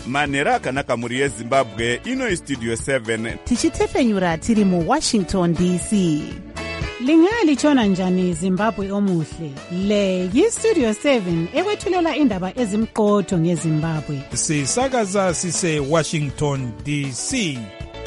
manhero akanaka mhuri yezimbabwe. Ino istudio 7 tichitefenyura tiri muWashington DC. Lingalitshona njani Zimbabwe omuhle? Le yistudio 7 ekwethulela indaba ezimqotho ngeZimbabwe. Sisakaza sise Washington DC.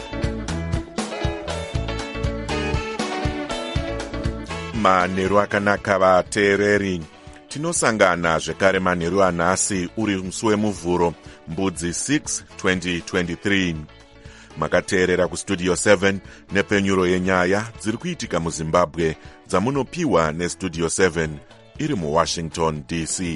Manheru akanaka vateereri. Tinosangana zvekare manheru anhasi uri musi wemuvhuro mbudzi 6 2023. Makateerera kustudio 7 nepenyuro yenyaya dziri kuitika muZimbabwe dzamunopiwa nestudio 7 iri muWashington DC.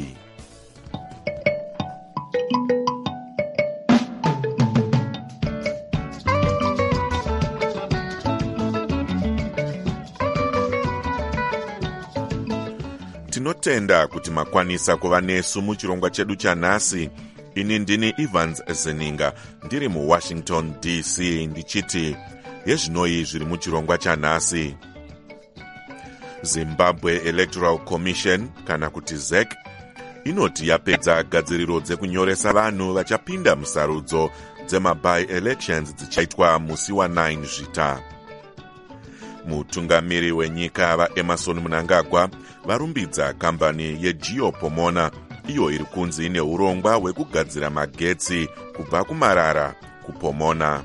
Tinotenda kuti makwanisa kuva nesu muchirongwa chedu chanhasi. Ini ndini Evans Zeninga ndiri muWashington DC ndichiti yezvinoi zviri muchirongwa chanhasi. Zimbabwe Electoral Commission kana kuti ZEC inoti yapedza gadziriro dzekunyoresa vanhu vachapinda musarudzo dzema-by-elections dzichaitwa musi wa9 Zvita. Mutungamiri wenyika vaEmerson Mnangagwa varumbidza kambani yeGeopomona iyo iri kunzi ine urongwa hwekugadzira magetsi kubva kumarara kuPomona.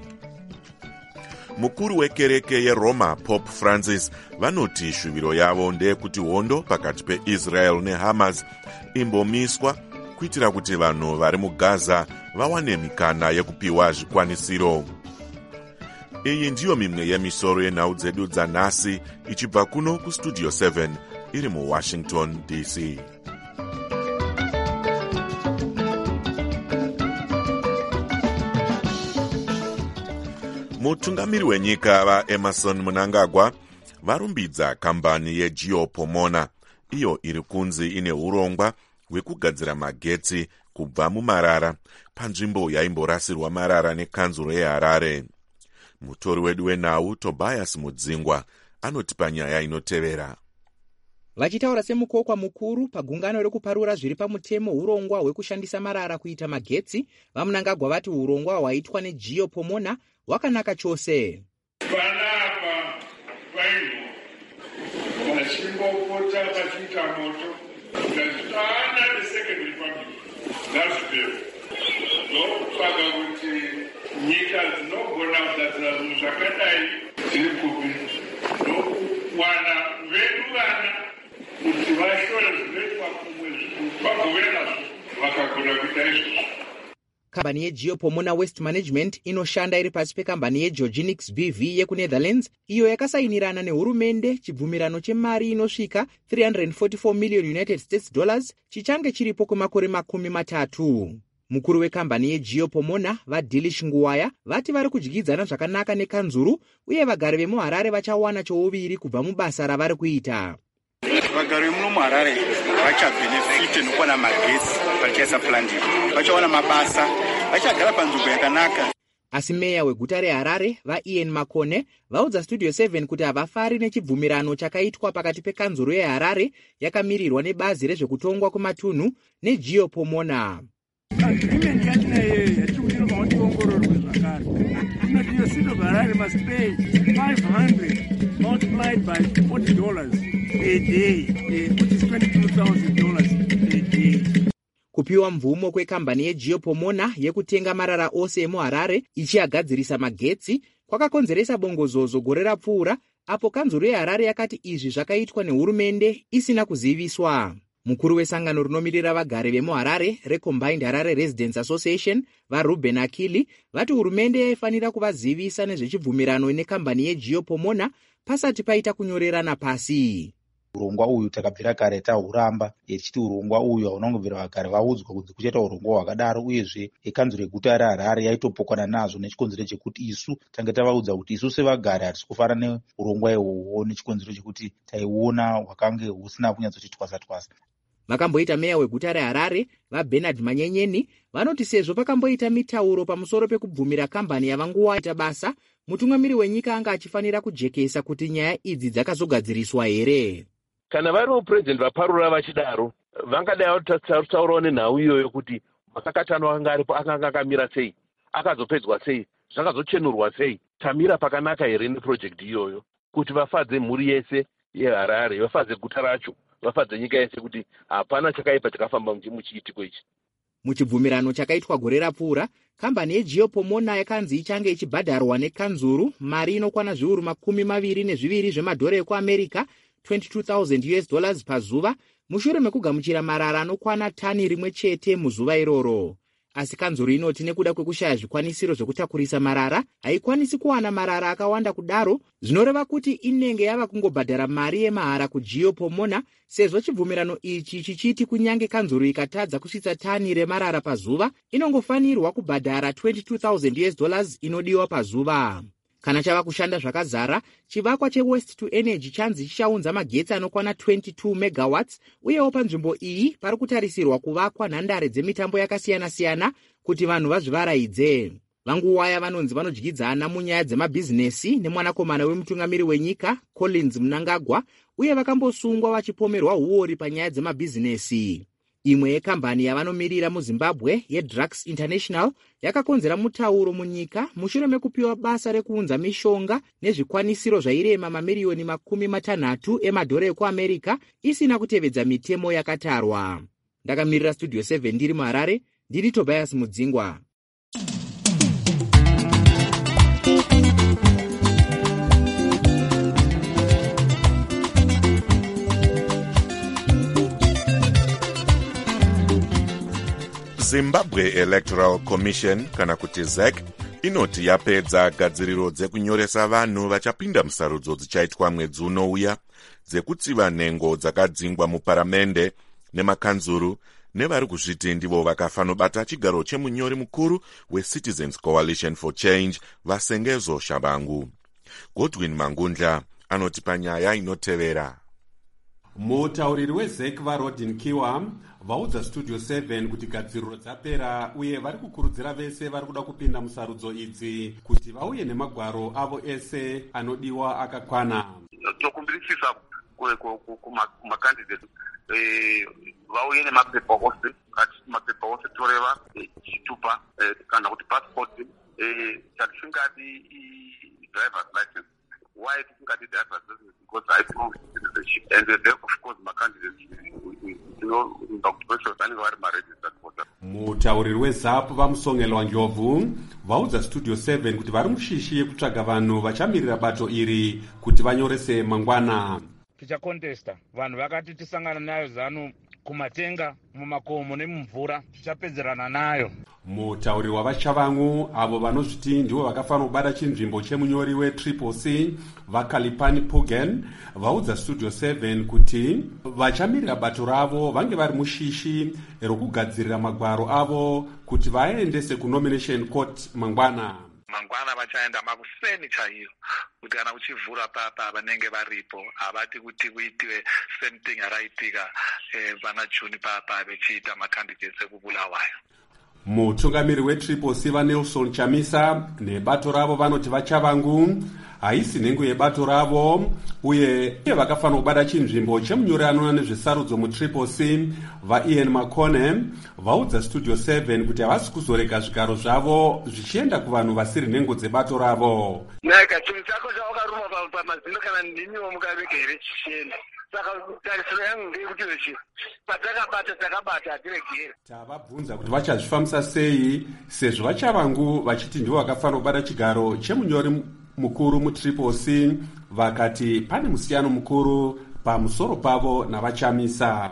Mukuru wekereke yeRoma Pope Francis vanoti shuviro yavo ndeyekuti hondo pakati peIsrael neHamas imbomiswa kuitira kuti vanhu vari muGaza vawane mikana yekupiwa zvikwanisiro. Iyi ndiyo mimwe yemisoro yenhau dzedu dzanhasi ichibva kuno kustudio 7 iri muWashington DC. Mutungamiri wenyika vaEmerson Mnangagwa varumbidza kambani yeGeopomona iyo iri kunzi ine urongwa hwekugadzira magetsi kubva mumarara panzvimbo yaimborasirwa marara nekanzuro yeHarare. Mutori wedu wenhau Tobias Mudzingwa anotipa nyaya inotevera. Vachitaura semukokwa mukuru pagungano rekuparura zviri pamutemo urongwa hwekushandisa marara kuita magetsi, vaMnangagwa vati urongwa hwaitwa neGeopomona hwakanaka chose. Vanapa vaino vachimbopota vachiita moto zvazvitana neSecond Republic ngazvipero ndokutsvaga kuti nyika dzinogona kugadzira zvinhu zvakadai dziri kupi ndokuwana vedu vana kuti vashore zvinoitwa kumwe vagove nazvo vakagona kuita izvozvo. Kambani yeGeopomona Waste Management inoshanda iri pasi pekambani yeGeorginix BV yekuNetherlands iyo yakasainirana nehurumende chibvumirano chemari inosvika $344 million United States dollars chichange chiripo kwemakore 30. Mukuru wekambani yeGeopomona vaDilish Nguwaya vati vari kudyidzana zvakanaka nekanzuru uye vagari vemuHarare vachawana chouviri kubva mubasa ravari kuita. Vagari vemuno muHarare vachabenefite nokuwana magetsi pachaisa plandi, vachawana mabasa, vachagara panzvimbo yakanaka. Asi meya weguta reHarare vaIan Makone vaudza Studio 7 kuti havafari nechibvumirano chakaitwa pakati pekanzuro yeHarare yakamirirwa nebazi rezvekutongwa kwematunhu neGeopomona. Agreement yatinayo yatikuita mautiongororwe zvakare inoti your city of Harare must pay 500 multiplied by $40 a day, which is $22,000 a day. Kupiwa mvumo kwekambani yeGeopomona yekutenga marara ose emuHarare ichiagadzirisa magetsi kwakakonzeresa bongozozo gore rapfuura apo kanzuro yeHarare yakati izvi zvakaitwa nehurumende isina kuziviswa. Mukuru wesangano rinomirira vagari vemuHarare reCombined Harare Residents Association vaRuben Akili vati hurumende yaifanira kuvazivisa nezvechibvumirano nekambani yeGeopomona pasati paita kunyorerana pasi. Urongwa uyu takabvira kare tahuramba tichiti urongwa uyu haunangobvira vagari vaudzwa kuti kuchaita urongwa hwakadaro, uyezve ekanzuro reguta reHarare yaitopokana nazvo nechikonzero chekuti isu tange tavaudza kuti isu sevagari hatisi kufara neurongwa ihwohwo nechikonzero chekuti taiona hwakange husina kunyatsoti twasa-twasa. Vakamboita meya weguta reHarare vaBernard Manyenyeni vanoti sezvo pakamboita mitauro pamusoro pekubvumira kambani yavanguwa ita basa, mutungamiri wenyika anga achifanira kujekesa kuti nyaya idzi dzakazogadziriswa here. Kana vari mupresident vaparura vachidaro vangadai taurawo nenhau iyoyo kuti makakatano anga aripo akanga akamira sei, akazopedzwa sei, zvakazochenurwa sei, tamira pakanaka here neprojekti iyoyo kuti vafadze mhuri yese yeHarare, vafadze guta racho, vafadze nyika yese kuti hapana chakaipa chakafamba muchiitiko ichi. Muchibvumirano chakaitwa gore rapfuura, kambani yeGeopomona yakanzi ichange ichibhadharwa nekanzuru mari inokwana zviuru $22 zvemadhora ekuAmerica, $22,000 pazuva, mushure mekugamuchira marara anokwana tani rimwe chete muzuva iroro. Asi kanzuru inoti nekuda kwekushaya zvikwanisiro zvekutakurisa marara, haikwanisi kuwana marara akawanda kudaro, zvinoreva kuti inenge yava kungobhadhara mari yemahara kuGeopomona, sezvo chibvumirano ichi chichiti kunyange kanzuru ikatadza kusvitsa tani remarara pazuva, inongofanirwa kubhadhara $22,000 inodiwa pazuva. Kana chava kushanda zvakazara, chivakwa cheWest to Energy chanzi chichaunza magetsi anokwana 22 megawatts, uyewo panzvimbo iyi pari kutarisirwa kuvakwa nhandare dzemitambo yakasiyana-siyana kuti vanhu vazvivaraidze. Vanguwaya vanonzi vanodyidzana munyaya dzemabhizinesi nemwanakomana wemutungamiri wenyika Collins Mnangagwa, uye vakambosungwa vachipomerwa uori panyaya dzemabhizinesi. Imwe yekambani yavanomirira muZimbabwe yeDrux International yakakonzera mutauro munyika mushure mekupiwa basa rekuunza mishonga nezvikwanisiro zvairema mamiriyoni $60 emadhora ekuAmerica isina kutevedza mitemo yakatarwa. Ndakamirira Studio 7 ndiri muHarare, ndiri Tobias Mudzingwa. Zimbabwe Electoral Commission kana kuti ZEC inoti yapedza gadziriro dzekunyoresa vanhu vachapinda musarudzo dzichaitwa mwedzi unouya dzekutsiva nhengo dzakadzingwa muparamende nemakanzuru nevari kuzviti ndivo vakafanobata chigaro chemunyori mukuru weCitizens Coalition for Change Vasengezo Shabangu. Godwin Mangundla anoti panyaya inotevera. Mutauriri weZEC vaRodin Kiwa vaudza Studio 7 kuti gadziriro dzapera uye vari kukurudzira vese vari kuda kupinda musarudzo idzi kuti vauye nemagwaro avo ese anodiwa akakwana. Tokumbirisisa kumakandidates vauye nemapepa ose, mapepa ose toreva chitupa kana kuti passport, chatisingadi driver's license. Why tisingadi driver's license? Because I prove citizenship, and therefore of course my candidates Mutauriri weZAP vamusongelwa Njovu vaudza Studio 7 kuti vari mushishi yekutsvaga vanhu vachamirira bato iri kuti vanyorese mangwana. Tichakontesta vanhu vakati tisangana nayo zano kumatenga mumakomo nemumvura tichapedzerana nayo. Mutauriri wavachavangu avo vanozviti ndivo vakafanira kubata chinzvimbo chemunyori weCCC vaKalipani Pugen vaudza Studio 7 kuti vachamirira bato ravo vange vari mushishi rokugadzirira magwaro avo kuti vaendese kunomination court mangwana. Mangwana vachaenda makuseni chaiyo kuti kana uchivhura papa vanenge varipo havati kuti kuitiwe same thing yaraitika vana Juni papa vechiita makandidates ekubulawayo. Mutungamiri weCCC vaNelson Chamisa nebato ravo vanoti vachavangu haisi nhengo yebato ravo uye vakafanira kubata chinzvimbo chemunyori anoona nezvesarudzo muCCC vaIan Makone vaudza Studio 7 kuti havasi kuzorega zvigaro zvavo zvichienda kuvanhu vasiri nhengo dzebato ravo. Naka chinhu chako chaukaruma pamazino kana ndiniwo mukaveka here chichienda. Saka tarisiro yangu ndeyekuti vechi patakabata hatiregere. Tavabvunza kuti vachazvifambisa sei sezvo vachavangu vachiti ndivo vakafanira kubata chigaro chemunyori mukuru muCCC vakati pane musiyano mukuru pamusoro pavo navachamisa.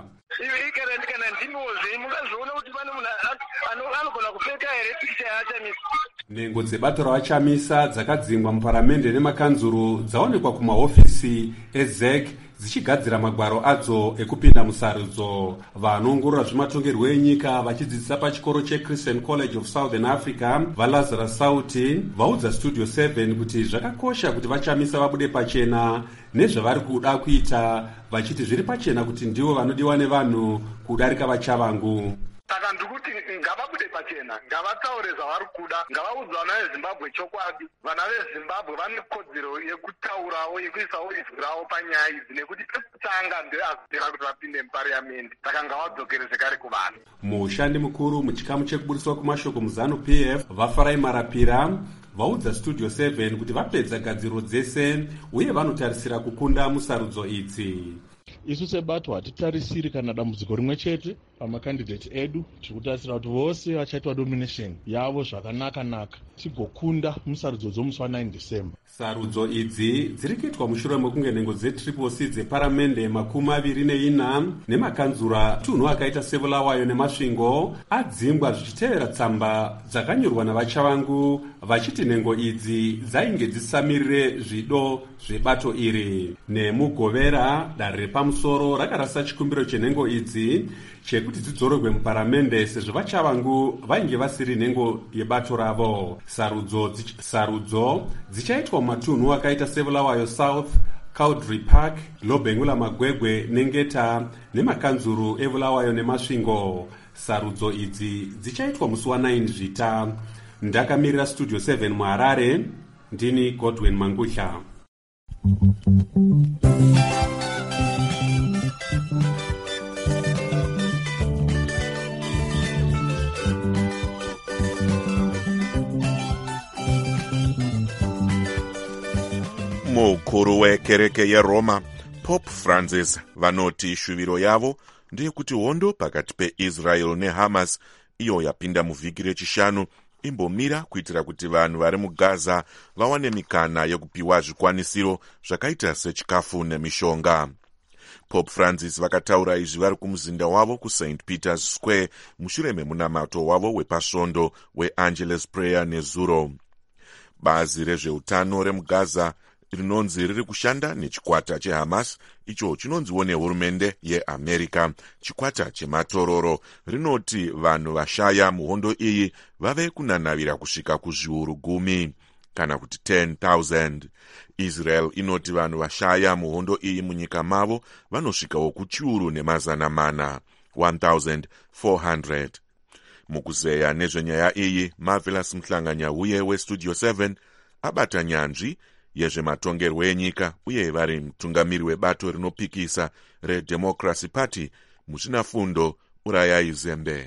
Kana ndiniwozve mungazviona kuti pane munhu anogona kupfeka here pikicha yaachamisa. Nhengo dzebato ravachamisa dzakadzingwa muparamende nemakanzuru dzaonekwa kumahofisi eZEC dzichigadzira magwaro adzo ekupinda musarudzo. Vanoongorora zvematongerwo enyika vachidzidzisa pachikoro cheChristian College of Southern Africa vaLazarus Sauti vaudza Studio 7 kuti zvakakosha kuti vachamisa vabude pachena nezvavari kuda kuita vachiti zviri pachena kuti ndivo vanodiwa nevanhu kudarika vachavangu. Saka ndikuti ngavabude pachena pachena, ngavataure zvavari kuda, ngavaudza vana vezimbabwe chokwadi. Vana vezimbabwe vane kodzero yekutaurawo, yekuisawo izwi ravo panyaya idzi, nekuti pekutanga ndeazvira kuti vapinde mupariamendi, saka ngavadzokere zvekare kuvanhu. Mushandi mukuru muchikamu chekuburiswa kumashoko muzanu PF vafarai marapira vaudza Studio 7 kuti vapedza gadziro dzese uye vanotarisira kukunda musarudzo idzi. Isu sebato hatitarisiri kana dambudziko rimwe chete pamakandidate edu, tikutarisira kuti vose vachaitwa domination yavo zvakanaka-naka tigokunda musarudzo dzomusi wa9 December. Sarudzo idzi dziri kuitwa mushure mekunge nhengo dzetriple dzeparamende 24 nemakanzura tunhu akaita Sevulawayo neMasvingo adzingwa zvichitevera tsamba dzakanyorwa navachavangu vachiti nhengo idzi dzainge dzisamirire zvido zvebato iri. Nemugovera danho repamusoro rakarasa chikumbiro chenhengo idzi chekuti dzidzorogwe muparamende sezvo vachavangu vainge vasiri nhengo yebato ravo. Sarudzo dzichaitwa mumatunhu akaita Sevulawayo South, Cowdrey Park, Lobengula Magwegwe neNgeta nemakanzuru eVulawayo neMasvingo. Sarudzo idzi dzichaitwa musi wa9 Zvita. Ndakamirira Studio 7 muHarare, ndini Godwin Mangutla. Mukuru wekereke yeRoma Pope Francis vanoti shuviro yavo ndeyekuti hondo pakati peIsrael neHamas iyo yapinda muvhiki rechishanu imbomira kuitira kuti vanhu vari muGaza vawane mikana yekupiwa zvikwanisiro zvakaita sechikafu nemishonga. Pope Francis vakataura izvi vari kumuzinda wavo kuSt Peter's Square mushure memunamato wavo wepasvondo weAngelus Prayer nezuro. Bazi rezveutano remuGaza rinonzi riri kushanda nechikwata cheHamas icho chinonziwo nehurumende yeAmerica chikwata chematororo rinoti vanhu vashaya muhondo iyi vave kunanavira kusvika kuzviuru 10 kana kuti 10,000. Israel inoti vanhu vashaya muhondo iyi munyika mavo vanosvikawo kuchiuru nemazana mana 1,400. Mukuzeya nezvenyaya iyi, Marvelous Mhlanganyauye weStudio 7 abata nyanzvi yezvematongerwo enyika uye vari mutungamiri webato rinopikisa reDemocracy Party muzvinafundo Urayai Zembe.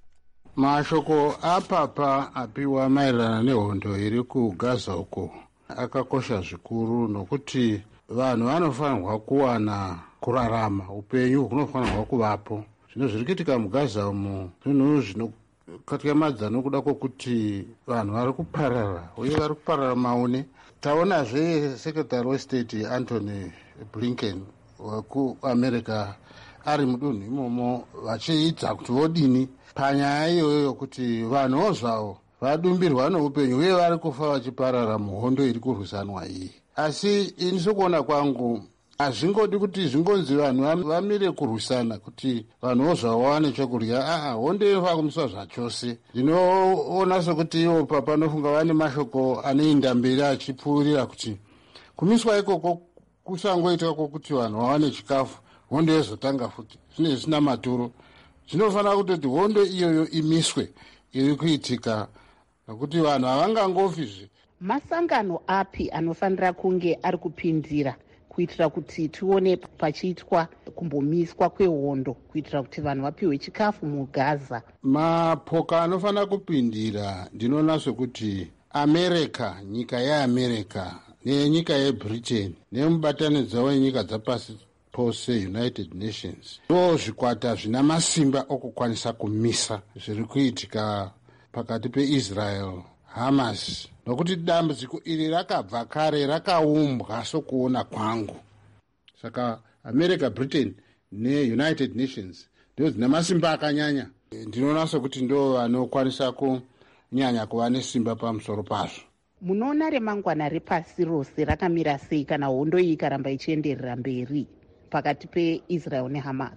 Mashoko apapa apiwa maererano nehondo iri kuGaza uko akakosha zvikuru nokuti vanhu vanofanirwa kuwana kurarama, upenyu hunofanirwa kuvapo. Zvino zviri kuitika muGaza umo zvinhu zvinokatyamadza nokuda kwokuti vanhu vari kuparara uye vari kuparara maune. Taonazve Secretary weState Anthony Blinken wekuAmerica ari mudunhu imomo vachiita kuti vodini panyaya iyoyo kuti vanhuwo zvavo vadumbirwa neupenyu uye vari kufa vachiparara muhondo iri kurwisanwa iyi. Asi ini sokuona kwangu hazvingodi kuti zvingonzi vanhu vamire kurwisana kuti vanhuwo zvavo vawane chokudya. Hondo inofanira kumiswa zvachose. Ndinoona sokuti ivo panofunga vane mashoko anoenda mberi achipfuurira kuti kumiswa ikoko kusangoitika kwokuti vanhu vawane chikafu, hondo yozotanga futi. Zvinenge zvisina maturo. Zvinofanira kutoti hondo iyoyo imiswe iri kuitika nokuti vanhu havangangofizve. Masangano api anofanira kunge ari kupindira kuitira kuti tione pachiitwa kumbomiswa kwehondo kuitira kuti vanhu vapiwe chikafu muGaza? Mapoka anofanira kupindira ndinoona sokuti America, nyika yeAmerica nenyika yeBritain nemubatanidzwa wenyika dzapasi pose United Nations ndo zvikwata zvina masimba okukwanisa kumisa zviri kuitika pakati peIsrael Hamas, nokuti dambudziko iri rakabva kare rakaumbwa sokuona kwangu. Saka America, Britain neUnited Nations ndo dzina masimba akanyanya. Ndinoona sokuti ndo vanokwanisa kunyanya kuva nesimba pamusoro pazvo. Munoona remangwana repasi rose rakamira sei kana hondo iyi ikaramba ichienderera mberi pakati peIsrael neHamas?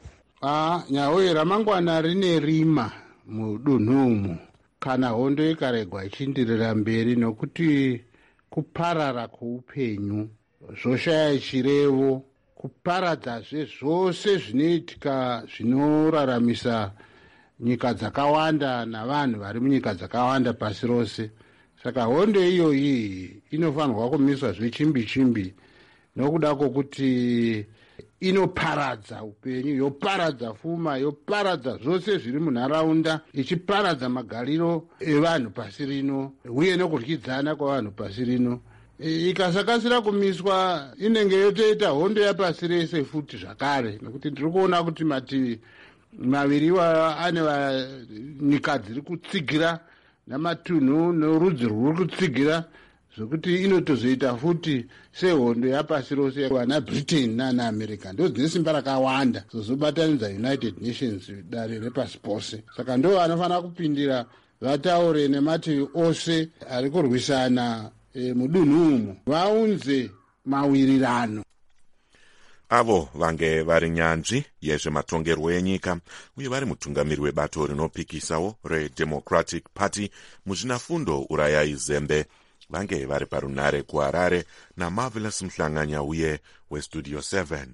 Nyaya ramangwana rine rima mudunhu umu kana hondo ikaregwa ichienderera mberi, nokuti kuparara kweupenyu zvoshaya chirevo, kuparadzazve zvose zvinoitika zvinoraramisa nyika dzakawanda navanhu vari munyika dzakawanda pasi rose. Saka hondo iyoyi inofanirwa kumiswa zvechimbi chimbi nokuda kwokuti inoparadza upenyu, yoparadza pfuma, yoparadza zvose zviri munharaunda, ichiparadza magariro evanhu pasi rino uye nokudyidzana kwavanhu pasi rino. Ikasakasira kumiswa inenge yotoita hondo yapasi rese futi zvakare, nekuti ndiri kuona kuti mativi maviri ane nyika dziri kutsigira namatunhu norudzi rwuri kutsigira, zvokuti inotozoita futi sehondo yapasi rose vana Britain nana America ndo dzine simba rakawanda zozobatanidza United Nations dare repasi pose. Saka ndo vanofanira kupindira vataure nemativi ose ari kurwisana mudunhu umu, vaunze mawirirano. Avo vange vari nyanzvi yezvematongerwo enyika uye vari mutungamiri webato rinopikisawo reDemocratic Party muzvinafundo Urayai Zembe, vange vari parunare kuHarare naMarvelous Mhlanganya uye weStudio 7.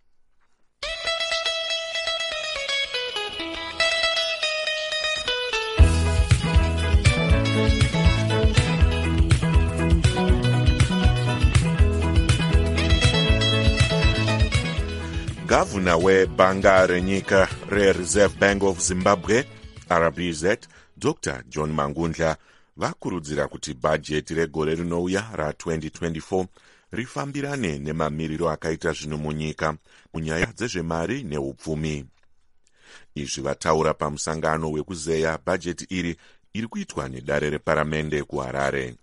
Gavana webhanga renyika reReserve Bank of Zimbabwe, RBZ, Dr. John Mangundla, vakurudzira kuti bhajeti regore rinouya ra2024 rifambirane nemamiriro akaita zvino munyika munyaya dzezvemari neupfumi. Izvi vataura pamusangano wekuzeya bhajeti iri kuitwa nedare reparamende kuHarare.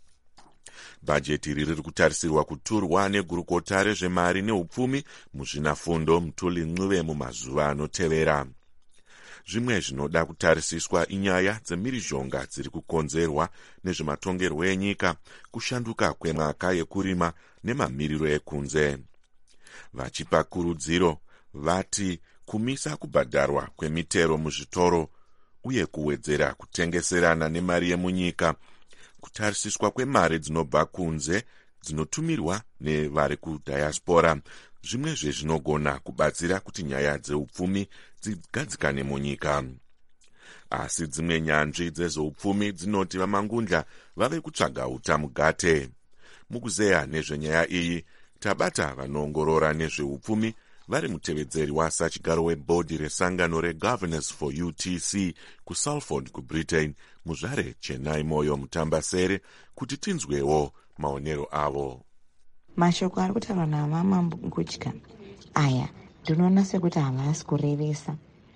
Bhajeti iri riri kutarisirwa kuturwa negurukota rezvemari neupfumi muzvinafundo Mutuli Ncuve mumazuva anotevera. Zvimwe zvinoda kutarisiswa inyaya dzemhirizhonga dziri kukonzerwa nezvematongerwo enyika, kushanduka kwemwaka yekurima nemamiriro ekunze. Vachipa kurudziro, vati kumisa kubhadharwa kwemitero muzvitoro uye kuwedzera kutengeserana nemari yemunyika, kutarisiswa kwemari dzinobva kunze dzinotumirwa nevari kudhayasipora, zvimwe zvezvinogona kubatsira kuti nyaya dzeupfumi dzigadzikane munyika. Asi dzimwe nyanzvi dzezveupfumi dzinoti vaMangundla vave kutsvaga utamugate. Mukuzeya nezvenyaya iyi, tabata vanoongorora nezveupfumi vari mutevedzeri wasachigaro webhodhi resangano reGovernors for UTC kuSalford kuBritain, muzvare Chenai Moyo Mutambasere, kuti tinzwewo maonero avo. Mashoko ari kutaurwa naMamangudya aya ndinoona sekuti havasi kurevesa,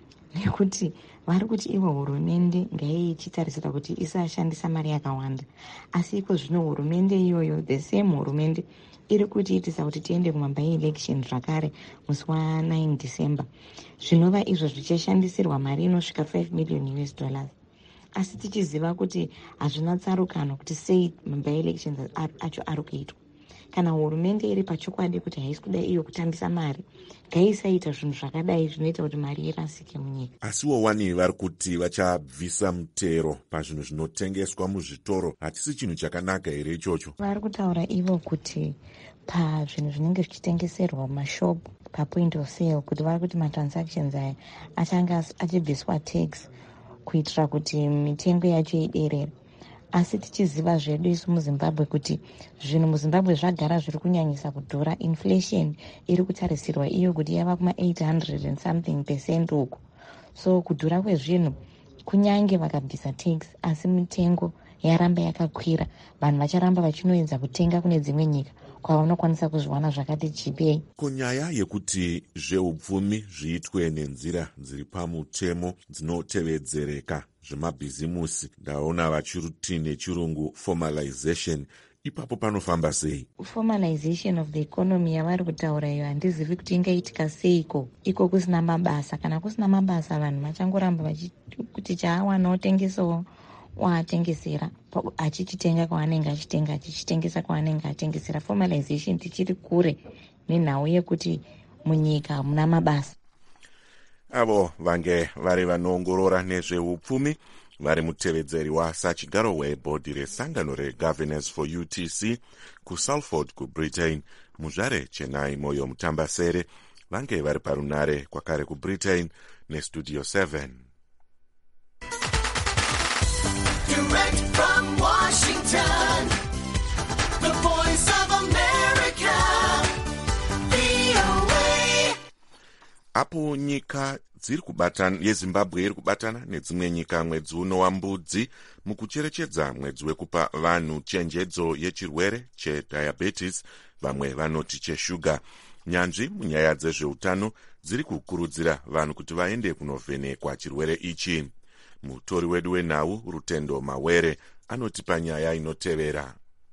nekuti vari kuti ivo hurumende ngaiye ichitarisira kuti isashandisa mari yakawanda, asi iko zvino hurumende iyoyo, the same hurumende, iri kutiitisa kuti tiende kumabhai election zvakare musi wa9 December, zvinova izvo zvichashandisirwa mari inosvika $5 million, asi tichiziva kuti hazvina tsarukano kuti sei mabhai elections acho ari kuitwa. Kana hurumende iri pachokwadi kuti haisi kuda iyo kutambisa mari, ngaisaita zvinhu zvakadai zvinoita kuti mari irasike munyika. Asiwo wani vari kuti vachabvisa mutero pazvinhu zvinotengeswa muzvitoro, hatisi chinhu chakanaka here ichocho? Vari kutaura ivo kuti pazvinhu zvinenge zvichitengeserwa mumashopu papoint of sale, kuti vari kuti matransactions aya achanga achibviswa tax kuitira kuti mitengo yacho iderere. Asi tichiziva zvedu isu muZimbabwe kuti zvinhu muZimbabwe zvagara zviri kunyanyisa kudhura. Inflation iri kutarisirwa iyo kuti yava kuma 800 and something percent uku. So kudhura kwezvinhu, kunyange vakabvisa tax, asi mitengo yaramba yakakwira, vanhu vacharamba vachinoedza kutenga kune dzimwe nyika kwavanokwanisa kuzviwana zvakati chipei. Kunyaya yekuti zveupfumi zviitwe nenzira dziri pamutemo dzinotevedzereka zvemabhizimusi, ndaona vachiruti nechirungu formalization, ipapo panofamba sei? Formalization of the economy yavari kutaura iyo handizivi kuti ingaitika seiko. Iko kusina mabasa, kana kusina mabasa vanhu vachangoramba kuti chaawana otengesawo waatengesera, achichitenga kwaanenge achitenga, achichitengesa kwaanenge atengesera. Formalization tichiri kure nenhau yekuti munyika muna mabasa. Avo vange vari vanoongorora nezveupfumi vari mutevedzeri wasachigaro webhodhi resangano reGovernors for UTC kuSalford kuBritain, muzvare Chenai Moyo Mutambasere, vange vari parunare kwakare kuBritain neStudio 7. Direct from Washington, the voice of America, VOA. Apo nyika dziri kubatana yeZimbabwe iri kubatana nedzimwe nyika mwedzi uno wambudzi mukucherechedza mwedzi wekupa vanhu chenjedzo yechirwere chediabetes, vamwe vanoti cheshuga. Nyanzvi munyaya dzezveutano dziri kukurudzira vanhu kuti vaende kunovhenekwa chirwere ichi. Mutori wedu wenhau Rutendo Mawere anotipa nyaya inotevera.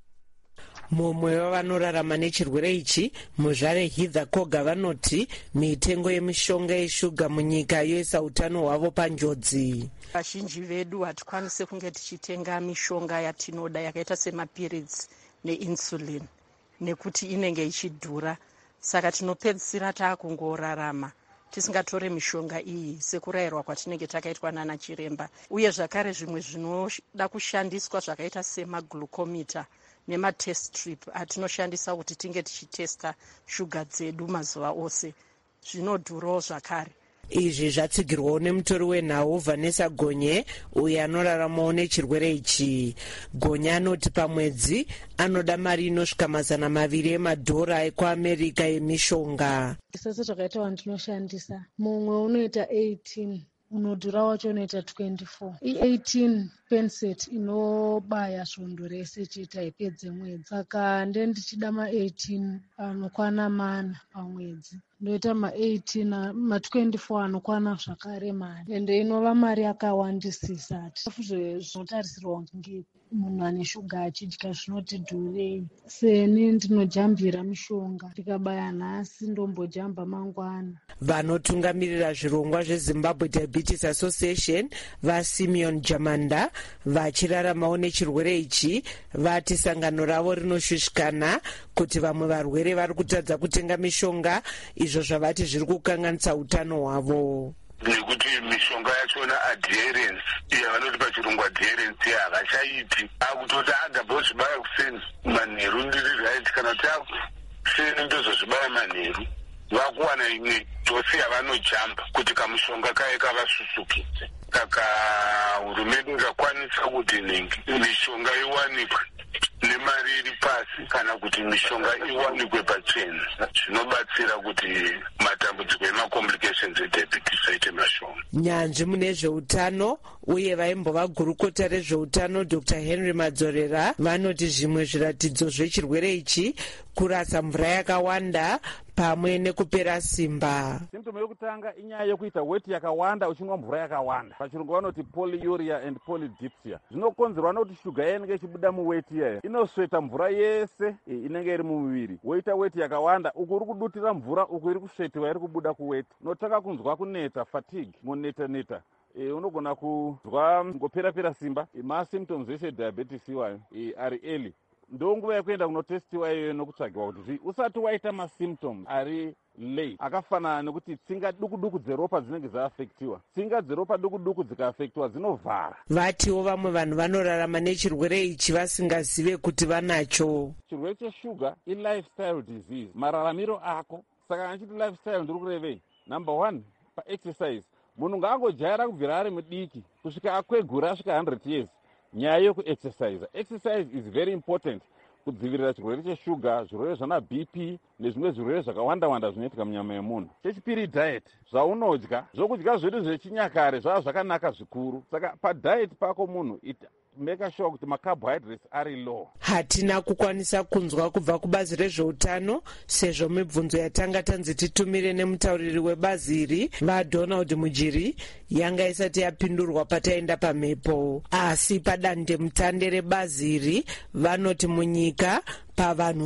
Mumwe wavanorarama nechirwere ichi, muzvare Hither Koga, vanoti mitengo yemishonga yeshuga munyika yoisa utano hwavo panjodzi. Vazhinji vedu hatikwanisi kunge tichitenga mishonga yatinoda yakaita semapirids neinsulin nekuti inenge ichidhura. Saka tinopedzisira taakungorarama tisingatore mishonga iyi sekurayirwa kwatinenge takaitwa nana chiremba. Uye zvakare zvimwe zvinoda kushandiswa zvakaita semaglucometer nematest strip atinoshandisa kuti tinge tichitesta shuga dzedu mazuva ose zvinodhurawo zvakare. Izvi zvatsigirwawo nemutori wenhau Vanessa Gonye, uyo anoraramawo nechirwere ichi. Gonye anoti pamwedzi anoda mari inosvika $200 emadhora ekuAmerica yemishonga. Sese zvakaita wandinoshandisa mumwe unoita 18, unodhura wacho unoita 24. I18 penseti inobaya svondo rese chete haipedze mwedzi. Saka ndichida ma18 anokwana 4 pamwedzi. Ndoita ma18 ma24 anokwana zvakare mari. Ende inova mari yakawandisisa. Zvinotarisirwa kunge munhu ane shuga achidya zvinoti dhurei. Seni ndinojambira mishonga. Ndikabaya nhasi ndombojamba mangwana. Vanotungamirira zvirongwa zveZimbabwe Diabetes Association vaSimeon Jamanda vachiraramawo nechirwere ichi vati sangano ravo rinoshushikana kuti vamwe varwere vari kutadza kutenga mishonga, izvo zvavati zviri kukanganisa utano hwavo. Nekuti mishonga yachona adherence yavanoti pachirungu adherence havachaiti. Akutoti agambozvibaya kuseni manheru ndiri right, kana kuti kuseni ndozozvibaya manheru vakuwana imwe dosi yavanojamba kuti kamushonga kaye kavasusukidze. Saka hurumende ingakwanisa kuti mishonga iwanikwe nemari iri pasi kana kuti mishonga iwanikwe pachena, zvinobatsira kuti matambudziko emacomplications ediabetes aite mashoma. Nyanzvi mune zveutano uye vaimbova gurukota rezveutano Dr. Henry Madzorera vanoti zvimwe zviratidzo zvechirwere ichi kurasa mvura yakawanda pamwe nekupera simba. Symptom yokutanga inyaya yokuita weti yakawanda uchinwa mvura yakawanda. Pachirungu vanoti polyuria and polydipsia. Zvinokonzerwa nokuti shuga inenge ichibuda muweti yaya inosveta mvura yese inenge iri mumuviri. Woita weti yakawanda, uku uri kudutira mvura, uku iri kusvetiwa iri kubuda kuweti. Unotanga kunzwa kuneta, fatigue, muneta-neta. Unogona kuzwa ngopera-pera simba. Ma-symptoms eshe diabetes iwayo ari early. Ndonguva yekuenda kunotestiwa iyoyo nokutsvagiwa kuti usati waita masymptoms ari late akafanana nekuti tsinga duku dzeropa dzinenge dzaafektiwa. Tsinga dzeropa duku dzikaafektiwa dzinovhara. Vatiwo vamwe vanhu vanorarama nechirwere ichi vasingazive kuti vanacho. Chirwere cheshuga i-lifestyle disease, mararamiro ako. Saka anchiti lifestyle ndiri kurevei. Number 1, paexercise. Munhu ngaangojaira kubvira ari mudiki kusvika akwegura asvika 100 years. Nyaya yokuexercise. Exercise is very important kudzivirira chirwere cheshuga, zvirwere zvana BP nezvimwe zvirwere zvakawanda zvinoitika munyama yemunhu. Chechipiri diet. Zvaunodya, zvokudya zvedu zvechinyakare zvava zvakanaka zvikuru. Saka padiet pako munhu make sure kuti macarbohydrates ari low. Hatina kukwanisa kunzwa kubva kubazi rezveutano sezvo mibvunzo yatanga tanzi titumire nemutauriri webazi iri vaDonald Mujiri yanga isati yapindurwa pataenda pamhepo. Asi padande mutande rebazi iri vanoti munyika pavanhu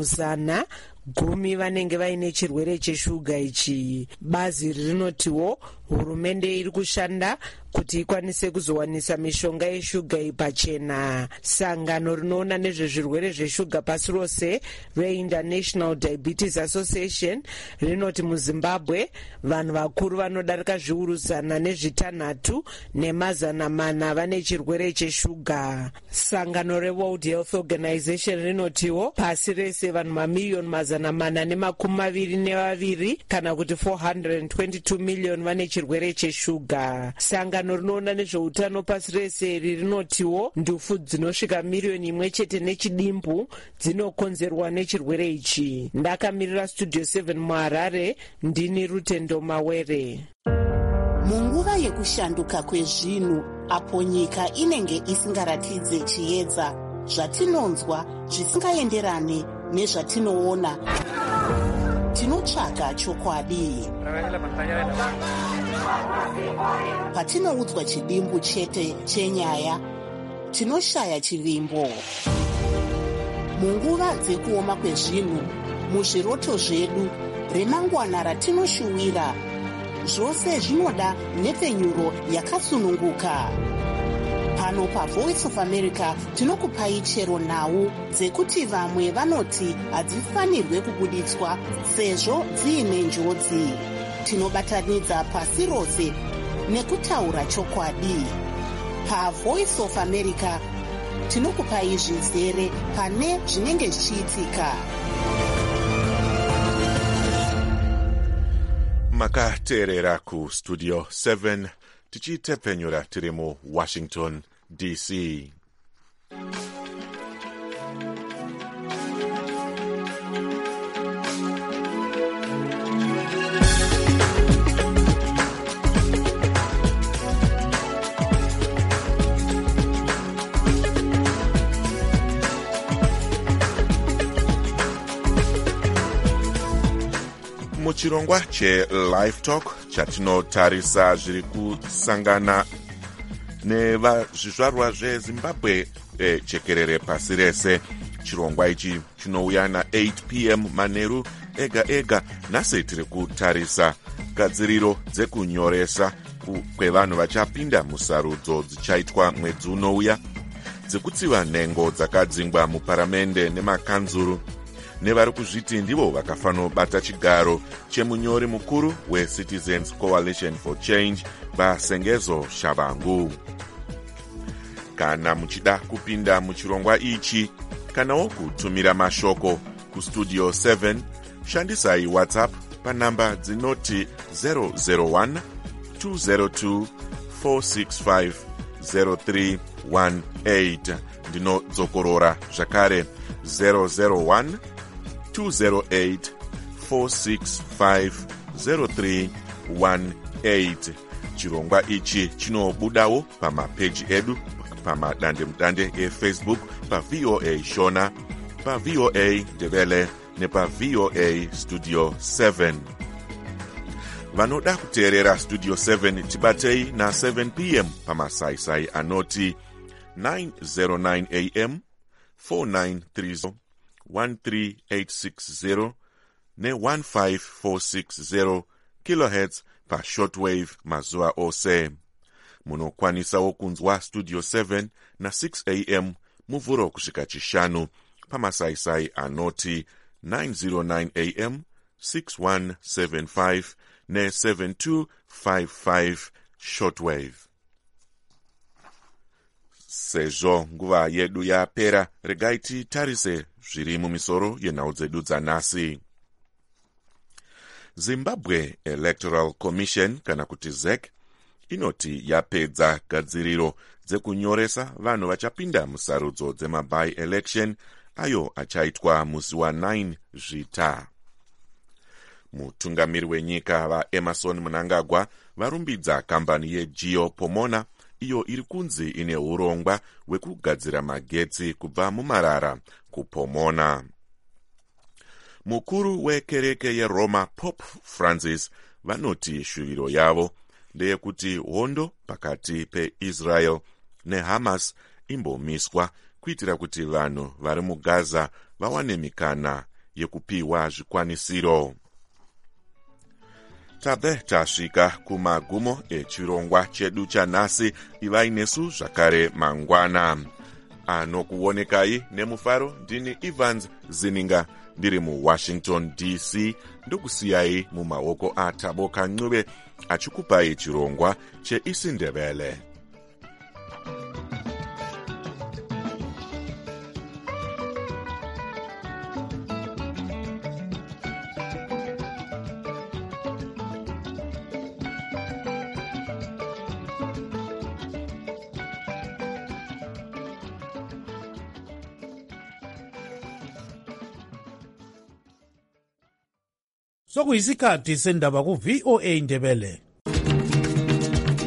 110 vanenge vaine chirwere cheshuga ichi. Bazi rinotiwo hurumende iri kushanda kuti ikwanise kuzowanisa mishonga yeshuga ipachena. Sangano rinoona nezvezvirwere zveshuga pasi rose reInternational Diabetes Association rinoti muZimbabwe vanhu vakuru vanodarika zviuru 106 vane chirwere cheshuga. Sangano reWorld Health Organization rinotiwo pasi rese vanhu mamiliyoni 422 kana kuti 422 miliyoni vane nechirwere cheshuga. Sangano rinoona nezveutano pasi rese rinotiwo ndufu dzinosvika miriyoni 1 nechidimbu dzinokonzerwa nechirwere ichi. Ndakamirira Studio 7 muHarare, ndini Rutendo Mawere. Munguva yekushanduka kwezvinhu, apo nyika inenge isingaratidze chiedza, zvatinonzwa zvisingaenderane nezvatinoona, tinotsvaga chokwadi. Patinoudzwa chidimbu chete chenyaya, tinoshaya chivimbo. Munguva dzekuoma kwezvinhu, muzviroto zvedu, remangwana ratinoshuwira, zvose zvinoda nhepfenyuro yakasununguka. Pano paVoice of America tinokupai chero nhau dzekuti vamwe vanoti hadzifanirwe kubuditswa sezvo dziine njodzi. Tinobatanidza pasi rose nekutaura chokwadi. PaVoice of America tinokupai zvizere pane zvinenge zvichiitika. Makateerera ku Studio 7 tichitepfenyura tiri mu Washington DC. Muchirongwa che-Live Talk chatinotarisa zviri kusangana nezvizvarwa zveZimbabwe chekerere pasi rese. Chirongwa ichi chinouya na8 p.m. manheru ega ega. Nhasi tiri kutarisa gadziriro dzekunyoresa kwevanhu vachapinda musarudzo dzichaitwa mwedzi unouya, dzekutsiva nhengo dzakadzingwa muparamende nemakanzuru, nevari kuzviti ndivo vakafanobata chigaro chemunyori mukuru weCitizens Coalition for Change vaSengezo Shabangu. Kana muchida kupinda muchirongwa ichi kanawo kutumira mashoko kuStudio 7, shandisai WhatsApp panhamba dzinoti 001 202 465 0318. Ndinodzokorora zvakare 001 208 465 0318. Chirongwa ichi chinobudawo pamapeji edu pamadandemutande eFacebook, paVOA Shona, paVOA Ndebele nepaVOA Studio 7. Vanoda kuteerera Studio 7 tibatei na7 p.m. pamasaisai anoti 909 a.m. 4930 13860 ne-15460 kHz pa-shortwave mazuva ose. Munokwanisawo kunzwa Studio 7 na6 a.m. muvhuro kusvika chishanu pamasaisai anoti 909 a.m. 6175 ne-7255 shortwave. Sezvo nguva yedu yapera, regai titarise zviri mumisoro yenhau dzedu dzanhasi. Zimbabwe Electoral Commission kana kuti ZEC inoti yapedza gadziriro dzekunyoresa vanhu vachapinda musarudzo dzema-by-election ayo achaitwa musi wa9 Zvita. Mutungamiri wenyika vaEmerson Mnangagwa varumbidza kambani yeGeo Pomona iyo iri kunzi ine urongwa hwekugadzira magetsi kubva mumarara kuPomona. Mukuru wekereke yeRoma Pope Francis vanoti shuviro yavo ndeyekuti hondo pakati peIsrael neHamas imbomiswa kuitira kuti vanhu vari muGaza vawane mikana yekupiwa zvikwanisiro. Tabve tasvika kumagumo echirongwa chedu chanhasi. Ivai nesu zvakare mangwana. Anokuonekai nemufaro ndini Evans Zininga ndiri muWashington DC, ndokusiyai mumaoko aThabo Kancube achikupai chirongwa cheIsiNdebele. sokuyisikhathi sendaba ku-VOA Ndebele.